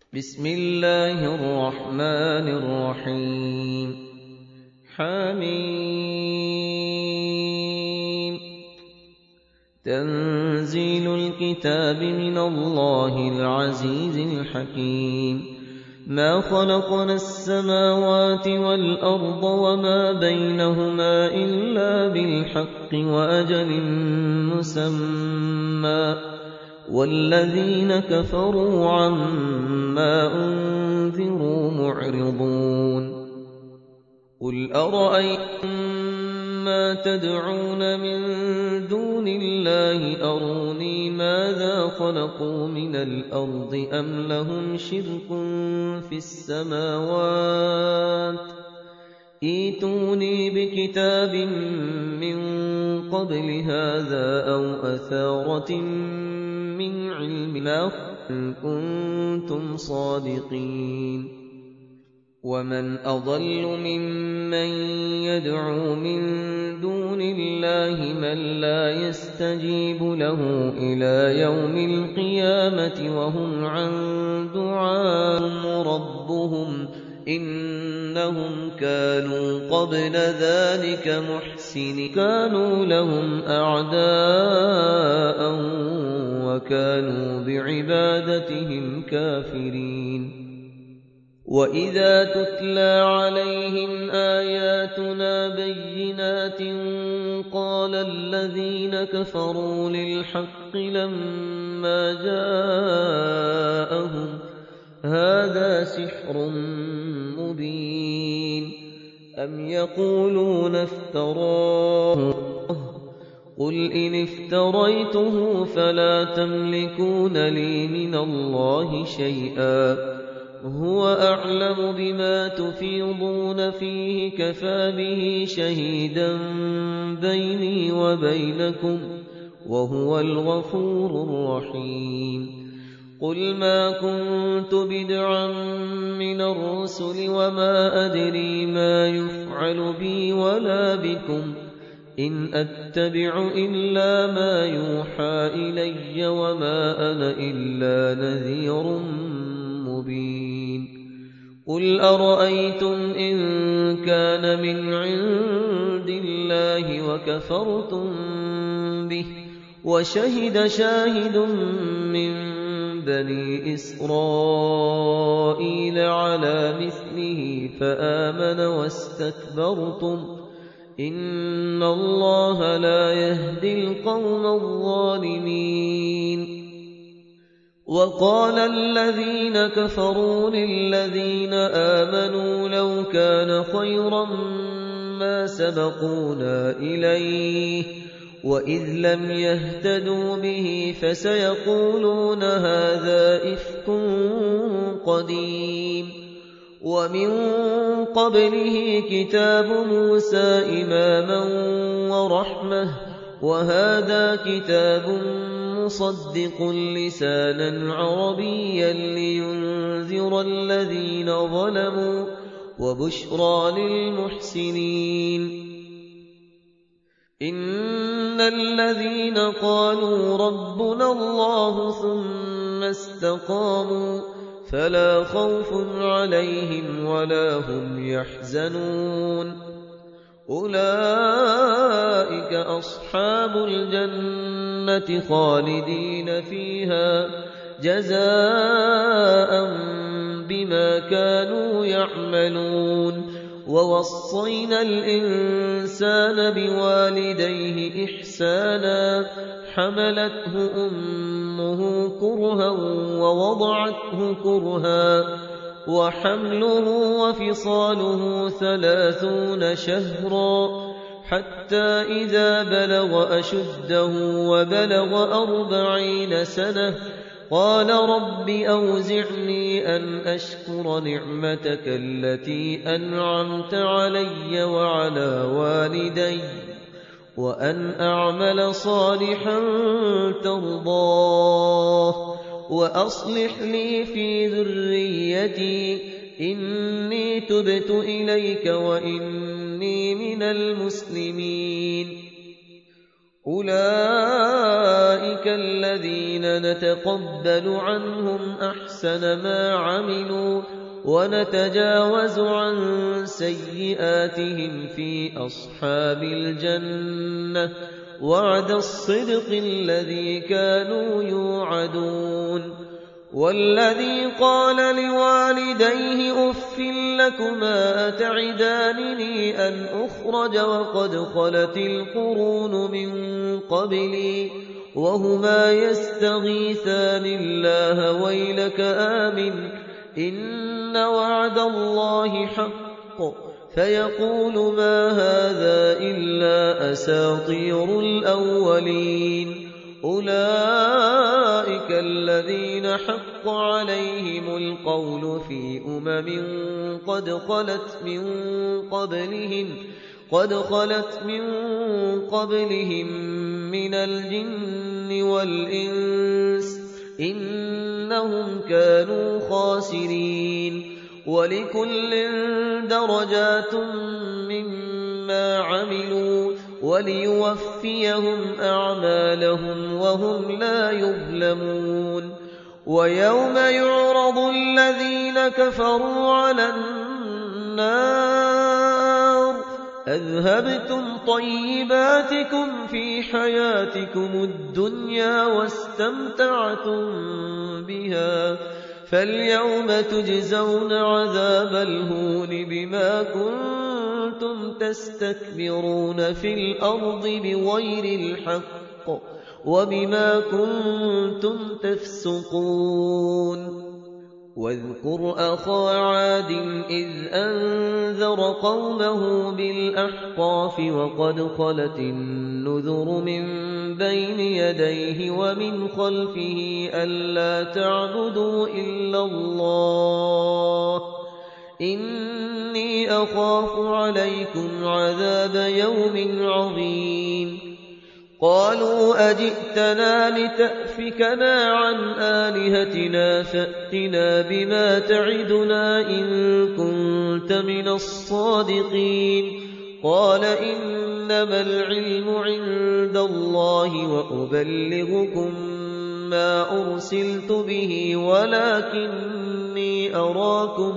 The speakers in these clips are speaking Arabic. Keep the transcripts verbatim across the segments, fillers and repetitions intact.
بسم الله الرحمن الرحيم حميم تنزيل الكتاب من الله العزيز الحكيم ما خلقنا السماوات والأرض وما بينهما إلا بالحق وأجل مسمى والذين كفروا عما أنذروا معرضون قل أرأيتم ما تدعون من دون الله أروني ماذا خلقوا من الأرض أم لهم شرك في السماوات ائتوني بكتاب من قبل هذا أو أثارة من علم إن كنتم صادقين ومن أضل ممن يدعو من دون الله من لا يستجيب له إلى يوم القيامة وهم عن دعاءهم ربهم إنهم كانوا قبل ذلك محسنين كانوا لهم أعداء وكانوا بعبادتهم كافرين وإذا تتلى عليهم آياتنا بينات قال الذين كفروا للحق لما جاءهم هذا سحر مبين أم يقولون افتراه قل إن افتريته فلا تملكون لي من الله شيئا هو أعلم بما تفيضون فيه كفى به شهيدا بيني وبينكم وهو الغفور الرحيم قل ما كنت بدعا من الرسل وما أدري ما يفعل بي ولا بكم إن أتبع إلا ما يوحى إلي وما أنا إلا نذير مبين قل أرأيتم إن كان من عند الله وكفرتم به وشهد شاهد من بني إسرائيل على مثله فآمن واستكبرتم إن الله لا يهدي القوم الظالمين وقال الذين كفروا للذين آمنوا لو كان خيرا ما سبقونا إليه وإذ لم يهتدوا به فسيقولون هذا إفك قديم ومن قبله كتاب موسى إماما ورحمة وهذا كتاب مصدق لسانا عربيا لينذر الذين ظلموا وبشرى للمحسنين إن الذين قالوا ربنا الله ثم استقاموا فلا خوف عليهم ولا هم يحزنون أولئك أصحاب الجنة خالدين فيها جزاء بما كانوا يعملون ووصينا الإنسان بوالديه إحسانا حملته أمه كرها ووضعته كرها وحمله وفصاله ثلاثون شهرا حتى إذا بلغ أشده وبلغ أربعين سنة قال رب أوزعني أن أشكر نعمتك التي أنعمت علي وعلى والدي وأن أعمل صالحا ترضاه وأصلح لي في ذريتي إني تبت إليك وإني من المسلمين أولئك الذين نتقبل عنهم أحسن ما عملوا ونتجاوز عن سيئاتهم في أصحاب الجنة وعد الصدق الذي كانوا يوعدون. والذي قال لوالديه أف لكما أتعدانني أن أخرج وقد خلت القرون من قبلي وهما يستغيثان الله ويلك آمن إن وعد الله حق فيقول ما هذا إلا أساطير الأولين. أولئك الذين حق عليهم القول في أمم قد خلت من قبلهم قد خلت من قبلهم من الجن والإنس إنهم كانوا خاسرين. ولكل درجات مما عملوا وليوفيهم أعمالهم وهم لا يظلمون. ويوم يعرض الذين كفروا على النار أذهبتم طيباتكم في حياتكم الدنيا واستمتعتم بها فاليوم تجزون عذاب الهون بما كنتم تستكبرون في الأرض بغير الحق وبما كنتم تفسقون. واذكر أخا عاد إذ أنذر قومه بالأحقاف وقد خلت النذر من بين يديه ومن خلفه ألا تعبدوا إلا الله إني أخاف عليكم عذاب يوم عظيم. قالوا أجئتنا لتأفكنا عن آلهتنا فأتنا بما تعدنا إن كنت من الصادقين. قال إنما العلم عند الله وأبلغكم ما أرسلت به ولكني أراكم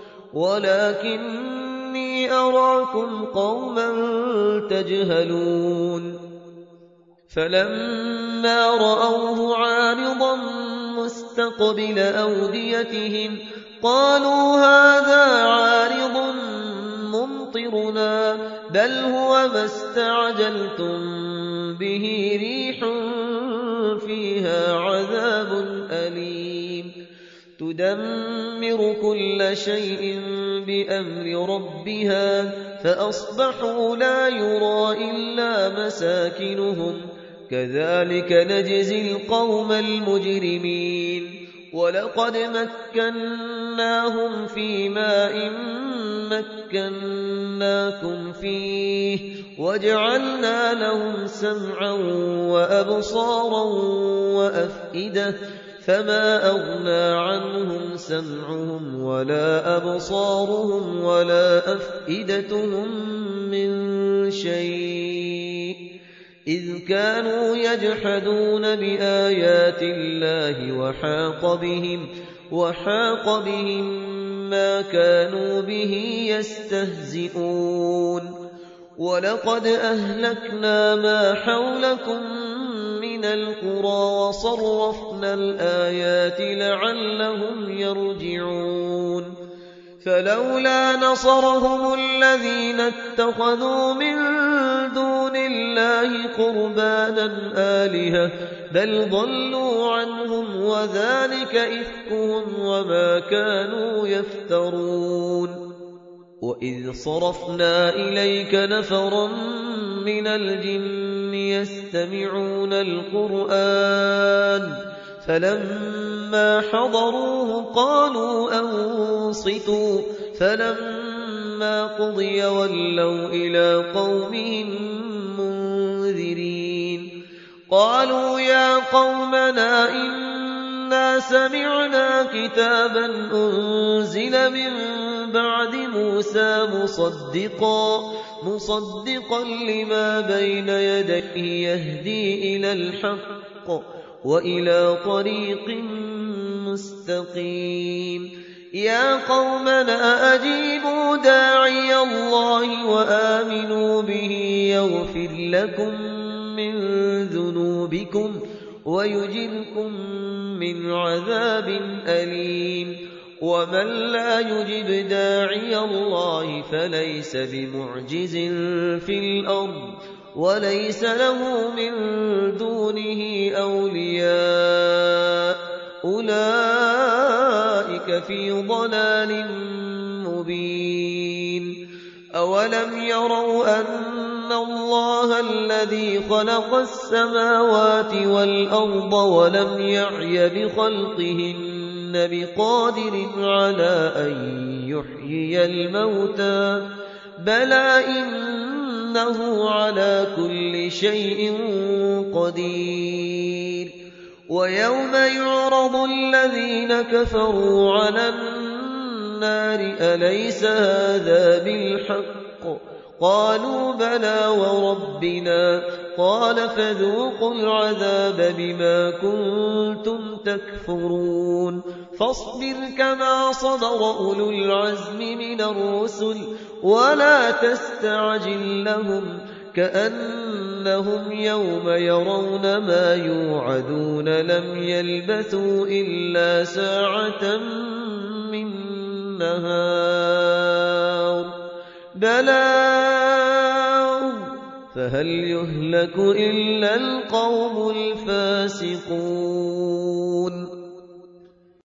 ولكني أراكم قوما تجهلون. فلما رأوه عارضا مستقبل أوديتهم قالوا هذا عارض ممطرنا بل هو ما استعجلتم به ريح فيها عذاب أليم تدمر كل شيء بأمر ربها فأصبحوا لا يرى إلا مساكنهم كذلك نجزي القوم المجرمين. ولقد مكناهم في ماء مكناكم فيه وجعلنا لهم سمعا وأبصارا وأفئدة فما أغنى عنهم سمعهم ولا أبصارهم ولا أفئدتهم من شيء إذ كانوا يجحدون بآيات الله وحاق بهم وحاق بهم ما كانوا به يستهزئون. ولقد أهلكنا ما حولكم من القرى وصرفنا الآيات لعلهم يرجعون. فلولا نصرهم الذين اتخذوا من دون الله قربانا آلهة بل ضلوا عنهم وذلك إفكهم وما كانوا يفترون. وإذ صرفنا إليك نفرا من الجن يستمعون القرآن فلما حضروه قالوا أنصتوا فلما قضي ولوا إلى قومهم منذرين. قالوا يا قومنا إنا إنا سمعنا كتابا أنزل من بعد موسى مصدقا مصدقا لما بين يديه يهدي إلى الحق وإلى طريق مستقيم يا قومنا أجيبوا داعي الله وآمنوا به يغفر لكم من ذنوبكم ويجركم من عذاب أليم ومن لا يجب داعي الله فليس بمعجز في الأرض وليس له من دونه أولياء أولئك في ضلال مبين أولم يروا أن الله الذي خلق السماوات والأرض ولم يعي بخلقهن بقادر على أن يحيي الموتى بلى إنه على كل شيء قدير ويوم يعرض الذين كفروا على النار أليس هذا بالحق قالوا بلى وربنا قال فذوقوا العذاب بما كنتم تكفرون فاصبر كما صبر أولو العزم من الرسل ولا تستعجل لهم كأنهم يوم يرون ما يوعدون لم يلبثوا إلا ساعة من نهار بلاغ فهل يهلك إلا القوم الفاسقون